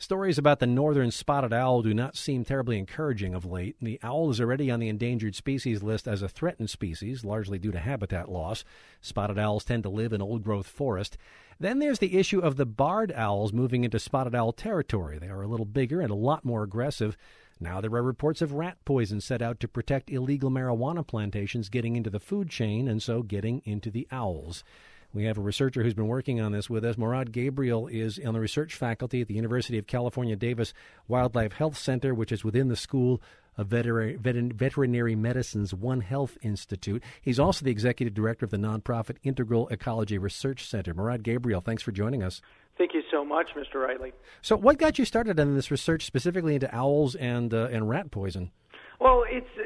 Stories about the northern spotted owl do not seem terribly encouraging of late. The owl is already on the endangered species list as a threatened species, largely due to habitat loss. Spotted owls tend to live in old-growth forest. Then there's the issue of the barred owls moving into spotted owl territory. They are a little bigger and a lot more aggressive. Now there are reports of rat poison set out to protect illegal marijuana plantations getting into the food chain and so getting into the owls. We have a researcher who's been working on this with us. Murad Gabriel is on the research faculty at the University of California, Davis Wildlife Health Center, which is within the School of Veterinary Medicine's One Health Institute. He's also the executive director of the nonprofit Integral Ecology Research Center. Murad Gabriel, thanks for joining us. Thank you so much, Mr. Riley. So what got you started on this research specifically into owls and rat poison? Well,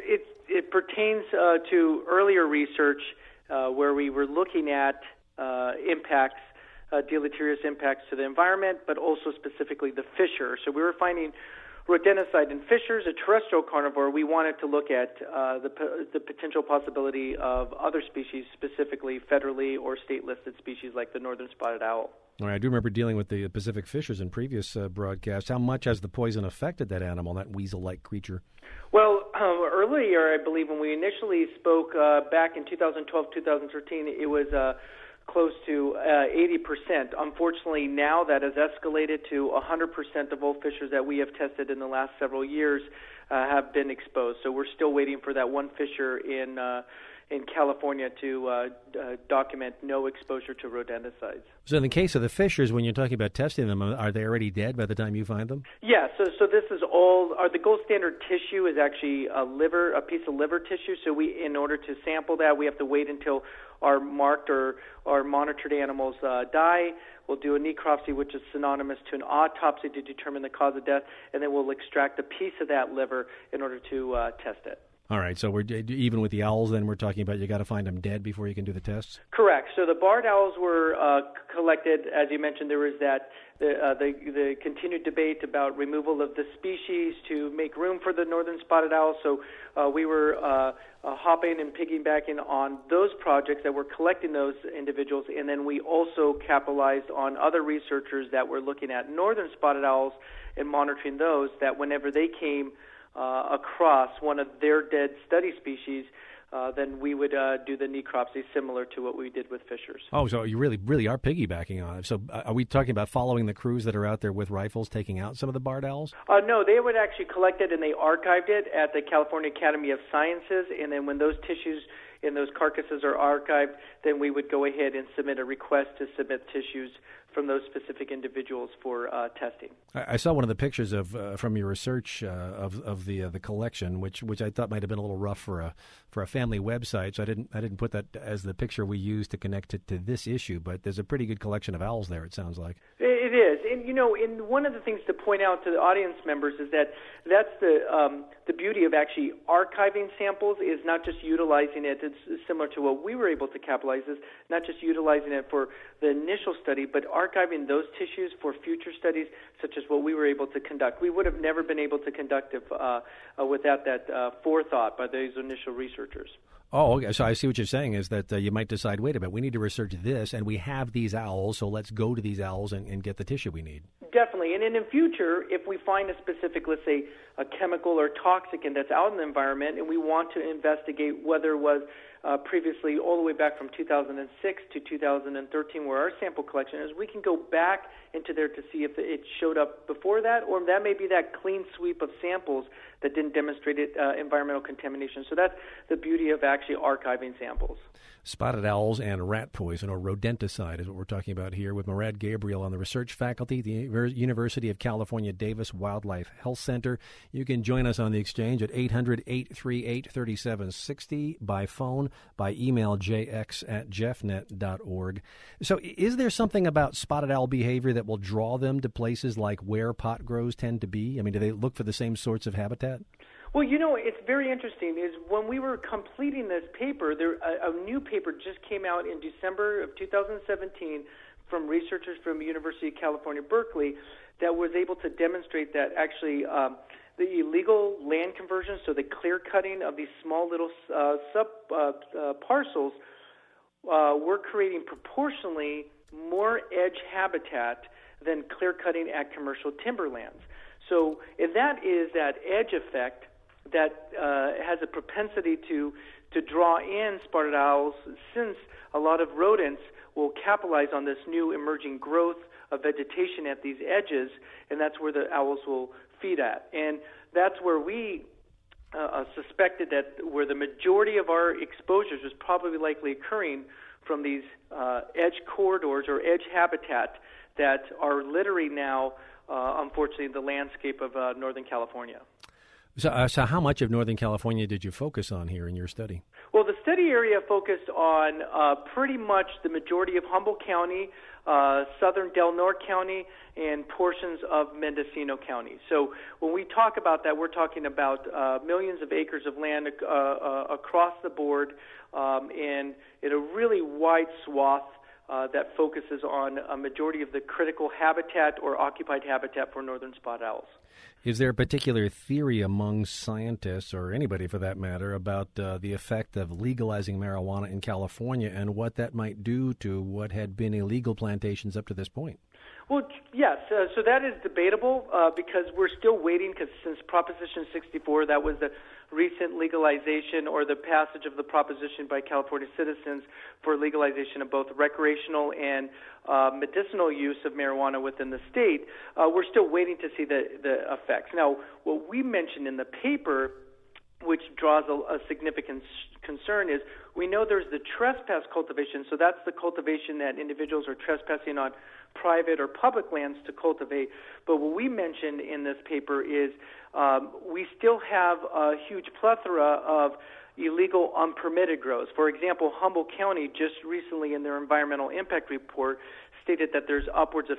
it pertains to earlier research where we were looking at impacts, deleterious impacts to the environment, but also specifically the fisher. So we were finding rodenticide in fishers, a terrestrial carnivore. We wanted to look at the potential possibility of other species, specifically federally or state-listed species like the northern spotted owl. All right, I do remember dealing with the Pacific fishers in previous broadcasts. How much has the poison affected that animal, that weasel-like creature? Well, earlier, I believe, when we initially spoke back in 2012, 2013, it was close to 80%. Unfortunately, now that has escalated to 100% of all fishers that we have tested in the last several years have been exposed. So we're still waiting for that one fisher in California to document no exposure to rodenticides. So in the case of the fishers, when you're talking about testing them, are they already dead by the time you find them? Yeah, so this is all, the gold standard tissue is actually a piece of liver tissue. So in order to sample that, we have to wait until our marked or our monitored animals die. We'll do a necropsy, which is synonymous to an autopsy to determine the cause of death, and then we'll extract a piece of that liver in order to test it. All right, so we're even with the owls, then we're talking about you got to find them dead before you can do the tests? Correct. So the barred owls were collected. As you mentioned, there was the continued debate about removal of the species to make room for the northern spotted owl. So we were hopping and piggybacking on those projects that were collecting those individuals, and then we also capitalized on other researchers that were looking at northern spotted owls and monitoring those, that whenever they came across one of their dead study species, then we would do the necropsy similar to what we did with fishers. Oh, so you really are piggybacking on it. So are we talking about following the crews that are out there with rifles taking out some of the barred owls? No, they would actually collect it and they archived it at the California Academy of Sciences, and then when those tissues and those carcasses are archived, then we would go ahead and submit a request to submit tissues from those specific individuals for testing. I saw one of the pictures of from your research of the collection, which I thought might have been a little rough for a family website. So I didn't put that as the picture we used to connect it to this issue. But there's a pretty good collection of owls there, it sounds like. It is, and and one of the things to point out to the audience members is that that's the beauty of actually archiving samples, is not just utilizing it. It's similar to what we were able to capitalize, is not just utilizing it for the initial study, but archiving those tissues for future studies, such as what we were able to conduct. We would have never been able to conduct it without that forethought by those initial researchers. Oh, okay. So I see what you're saying is that you might decide, wait a minute, we need to research this, and we have these owls, so let's go to these owls and get the tissue we need. Definitely. And in the future, if we find a specific, let's say, a chemical or toxicant that's out in the environment, and we want to investigate whether it was previously all the way back from 2006 to 2013, where our sample collection is, we can go back into there to see if it showed up before that, or that may be that clean sweep of samples that didn't demonstrate environmental contamination. So that's the beauty of actually archiving samples. Spotted owls and rat poison, or rodenticide, is what we're talking about here with Murad Gabriel on the research faculty at the University of California Davis Wildlife Health Center. You can join us on the exchange at 800-838-3760 by phone, by email, jx@jeffnet.org. So is there something about spotted owl behavior that will draw them to places like where pot grows tend to be? I mean, do they look for the same sorts of habitat? Well, it's very interesting. Is when we were completing this paper, a new paper just came out in December of 2017 from researchers from University of California, Berkeley, that was able to demonstrate that actually the illegal land conversion, so the clear cutting of these small little parcels, were creating proportionally more edge habitat than clear-cutting at commercial timberlands. So if that is that edge effect that has a propensity to draw in spotted owls, since a lot of rodents will capitalize on this new emerging growth of vegetation at these edges, and that's where the owls will feed at. And that's where we suspected that where the majority of our exposures was probably likely occurring from these edge corridors or edge habitat that are littering now, unfortunately, the landscape of Northern California. So how much of Northern California did you focus on here in your study? Well, the study area focused on pretty much the majority of Humboldt County, southern Del Norte County, and portions of Mendocino County. So when we talk about that, we're talking about millions of acres of land across the board and in a really wide swath that focuses on a majority of the critical habitat or occupied habitat for northern spotted owls. Is there a particular theory among scientists, or anybody for that matter, about the effect of legalizing marijuana in California and what that might do to what had been illegal plantations up to this point? Well, yes. So that is debatable because we're still waiting, because since Proposition 64, that was the recent legalization or the passage of the proposition by California citizens for legalization of both recreational and medicinal use of marijuana within the state, we're still waiting to see the effects. Now, what we mentioned in the paper, which draws a significant concern, is we know there's the trespass cultivation, so that's the cultivation that individuals are trespassing on private or public lands to cultivate. But what we mentioned in this paper is we still have a huge plethora of illegal unpermitted grows. For example, Humboldt County just recently in their environmental impact report stated that there's upwards of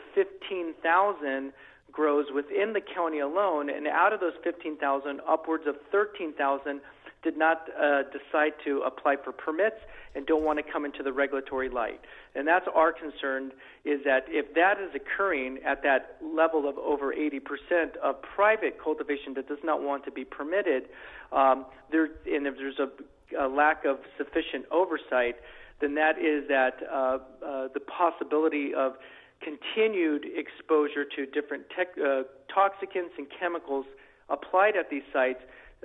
15,000 grows within the county alone, and out of those 15,000, upwards of 13,000 did not decide to apply for permits and don't want to come into the regulatory light. And that's our concern, is that if that is occurring at that level of over 80% of private cultivation that does not want to be permitted, and if there's a lack of sufficient oversight, then that is that the possibility of continued exposure to different toxicants and chemicals applied at these sites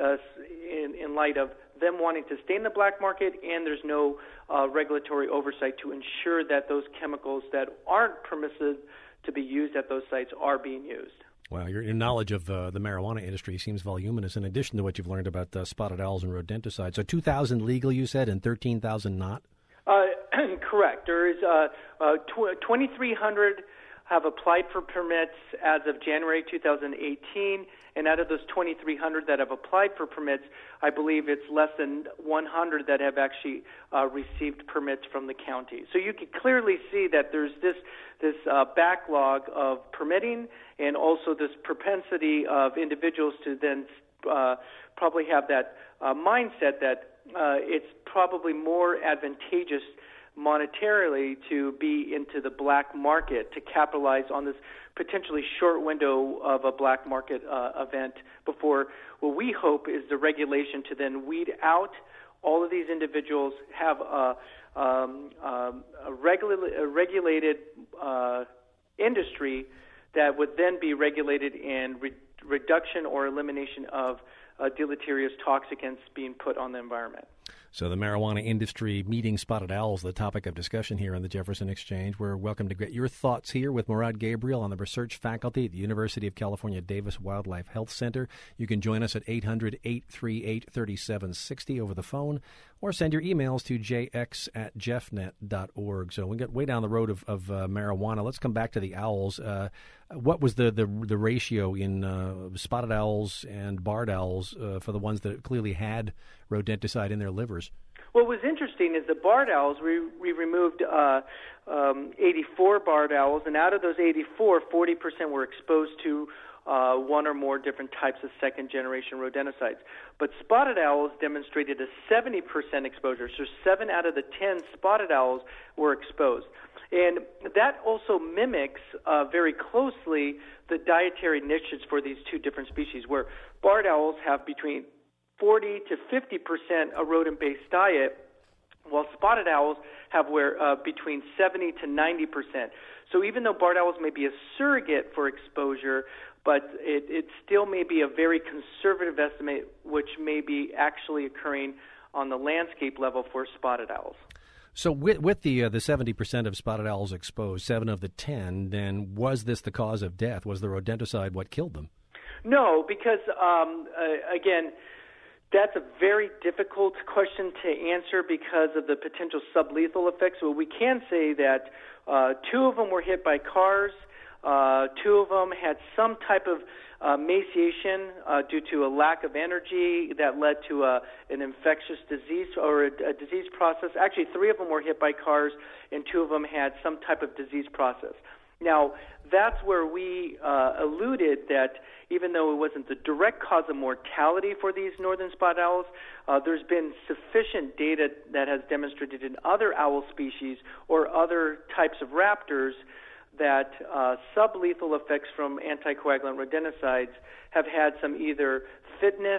in light of them wanting to stay in the black market, and there's no regulatory oversight to ensure that those chemicals that aren't permitted to be used at those sites are being used. Well, your knowledge of the marijuana industry seems voluminous in addition to what you've learned about spotted owls and rodenticides. So 2,000 legal, you said, and 13,000 not? Correct. There is 2,300 have applied for permits as of January 2018, and out of those 2,300 that have applied for permits, I believe it's less than 100 that have actually received permits from the county. So you can clearly see that there's this backlog of permitting, and also this propensity of individuals to then probably have that mindset that it's probably more advantageous monetarily to be into the black market to capitalize on this potentially short window of a black market event before what we hope is the regulation to then weed out all of these individuals, have a regulated industry that would then be regulated in reduction or elimination of deleterious toxicants being put on the environment. So the marijuana industry meeting spotted owls, the topic of discussion here on the Jefferson Exchange. We're welcome to get your thoughts here with Murad Gabriel on the research faculty at the University of California Davis Wildlife Health Center. You can join us at 800-838-3760 over the phone, or send your emails to jx@jeffnet.org. So we get way down the road of marijuana. Let's come back to the owls. What was the ratio in spotted owls and barred owls for the ones that clearly had rodenticide in their livers? What was interesting is the barred owls, we removed 84 barred owls, and out of those 84, 40% were exposed to one or more different types of second-generation rodenticides. But spotted owls demonstrated a 70% exposure, so 7 out of the 10 spotted owls were exposed. And that also mimics very closely the dietary niches for these two different species, where barred owls have between 40 to 50% a rodent-based diet, while spotted owls have between 70 to 90%. So even though barred owls may be a surrogate for exposure, but it still may be a very conservative estimate, which may be actually occurring on the landscape level for spotted owls. So with the 70% of spotted owls exposed, 7 of the 10, then was this the cause of death? Was the rodenticide what killed them? No, because, again, that's a very difficult question to answer because of the potential sublethal effects. So we can say that 2 of them were hit by cars. 2 of them had some type of emaciation due to a lack of energy that led to an infectious disease or a disease process. Actually, 3 of them were hit by cars, and 2 of them had some type of disease process. Now, that's where we alluded that even though it wasn't the direct cause of mortality for these northern spotted owls, there's been sufficient data that has demonstrated in other owl species or other types of raptors that sublethal effects from anticoagulant rodenticides have had some either fitness,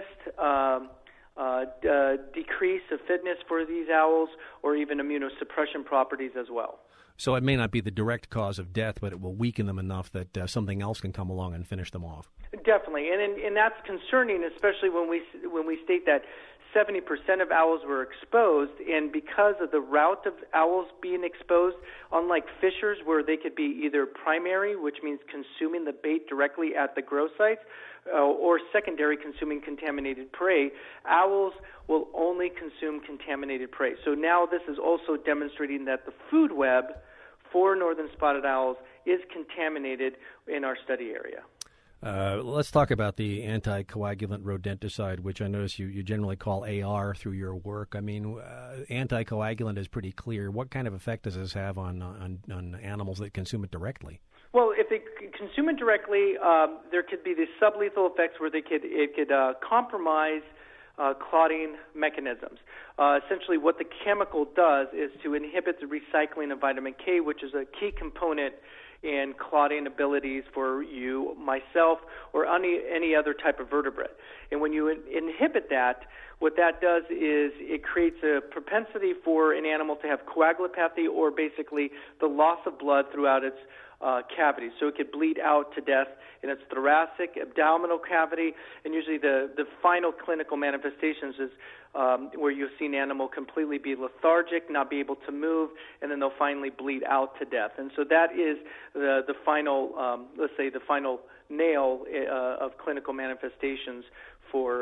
decrease of fitness for these owls, or even immunosuppression properties as well. So it may not be the direct cause of death, but it will weaken them enough that something else can come along and finish them off. Definitely, and that's concerning, especially when we state that 70% of owls were exposed, and because of the route of owls being exposed, unlike fishers where they could be either primary, which means consuming the bait directly at the grow sites, or secondary, consuming contaminated prey, owls will only consume contaminated prey. So now this is also demonstrating that the food web for northern spotted owls is contaminated in our study area. Let's talk about the anticoagulant rodenticide, which I notice you generally call AR through your work. I mean, anticoagulant is pretty clear. What kind of effect does this have on animals that consume it directly? Well, if they consume it directly, there could be these sublethal effects where it could compromise clotting mechanisms. Essentially, what the chemical does is to inhibit the recycling of vitamin K, which is a key component in clotting abilities for you, myself, or any other type of vertebrate. And when you inhibit that, what that does is it creates a propensity for an animal to have coagulopathy, or basically the loss of blood throughout its cavity. So it could bleed out to death in its thoracic, abdominal cavity, and usually the final clinical manifestations is where you'll see an animal completely be lethargic, not be able to move, and then they'll finally bleed out to death. And so that is the final, let's say, the final nail of clinical manifestations for,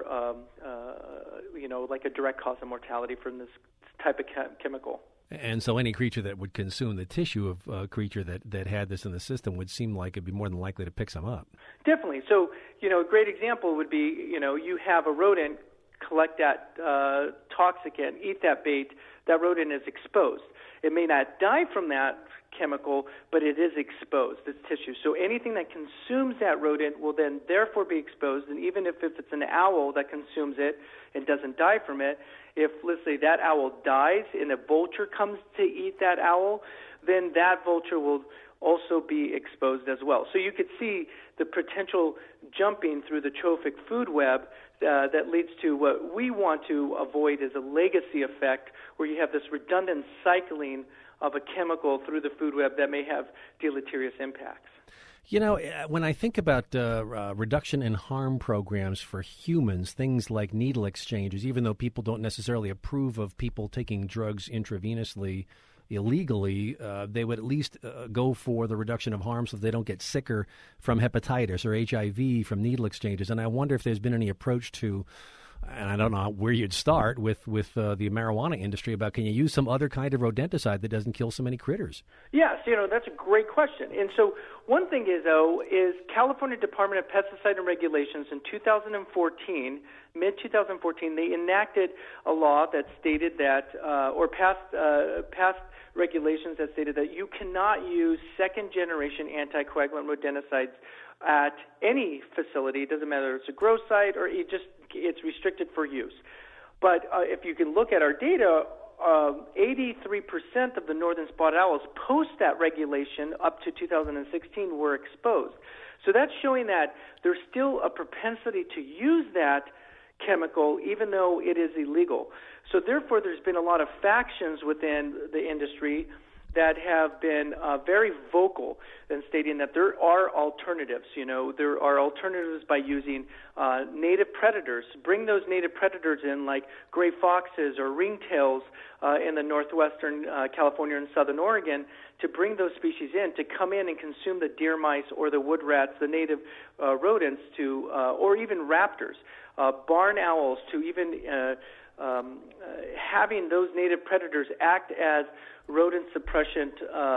like a direct cause of mortality from this type of chemical. And so any creature that would consume the tissue of a creature that had this in the system would seem like it'd be more than likely to pick some up. Definitely. So, a great example would be, you have a rodent collect that toxicant, eat that bait, that rodent is exposed. It may not die from that chemical, but it is exposed, its tissue. So anything that consumes that rodent will then therefore be exposed, and even if it's an owl that consumes it and doesn't die from it, if, let's say, that owl dies and a vulture comes to eat that owl, then that vulture will also be exposed as well. So you could see the potential jumping through the trophic food web that leads to what we want to avoid is a legacy effect where you have this redundant cycling of a chemical through the food web that may have deleterious impacts. When I think about reduction in harm programs for humans, things like needle exchanges, even though people don't necessarily approve of people taking drugs intravenously illegally, they would at least go for the reduction of harm so they don't get sicker from hepatitis or HIV from needle exchanges. And I wonder if there's been any approach to, and I don't know where you'd start with the marijuana industry about, can you use some other kind of rodenticide that doesn't kill so many critters? Yes, that's a great question. And so one thing is California Department of Pesticide and Regulations in 2014, mid-2014, they enacted a law that stated that, or passed regulations that stated that you cannot use second-generation anticoagulant rodenticides at any facility. It doesn't matter if it's a grow site or it's restricted for use. But if you can look at our data, 83% of the northern spotted owls post that regulation up to 2016 were exposed. So that's showing that there's still a propensity to use that chemical, even though it is illegal. So therefore, there's been a lot of factions within the industry that have been very vocal in stating that there are alternatives. There are alternatives by using native predators. Bring those native predators in, like gray foxes or ringtails in the northwestern California and southern Oregon, to bring those species in, to come in and consume the deer mice or the wood rats, the native rodents, or even raptors, barn owls, to even having those native predators act as rodent suppression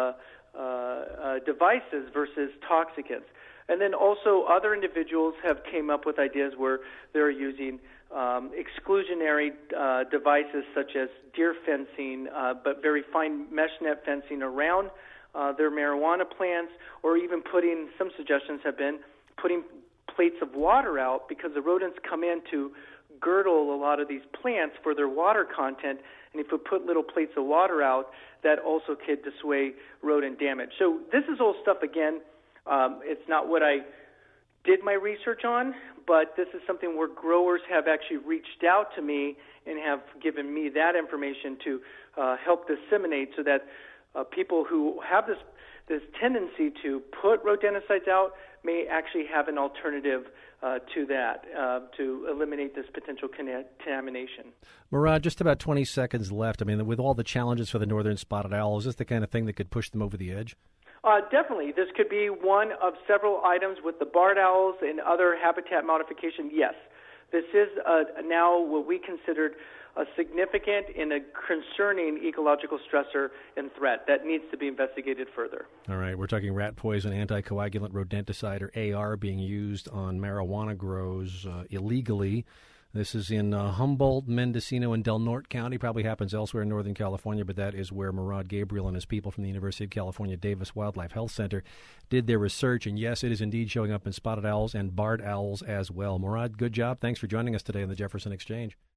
devices versus toxicants. And then also other individuals have came up with ideas where they're using exclusionary devices such as deer fencing, but very fine mesh net fencing around their marijuana plants, or even some suggestions have been putting plates of water out, because the rodents come in to girdle a lot of these plants for their water content, and if you put little plates of water out, that also could dissuade rodent damage. So this is all stuff, again, it's not what I did my research on, but this is something where growers have actually reached out to me and have given me that information to help disseminate, so that people who have this tendency to put rodenticides out may actually have an alternative to that, to eliminate this potential contamination. Murad, just about 20 seconds left. I mean, with all the challenges for the northern spotted owl, is this the kind of thing that could push them over the edge? Definitely. This could be one of several items with the barred owls and other habitat modification. Yes, this is now what we considered a significant and a concerning ecological stressor and threat that needs to be investigated further. All right. We're talking rat poison, anticoagulant rodenticide, or AR, being used on marijuana grows illegally. This is in Humboldt, Mendocino, and Del Norte County. Probably happens elsewhere in Northern California, but that is where Murad Gabriel and his people from the University of California Davis Wildlife Health Center did their research. And yes, it is indeed showing up in spotted owls and barred owls as well. Murad, good job. Thanks for joining us today on the Jefferson Exchange.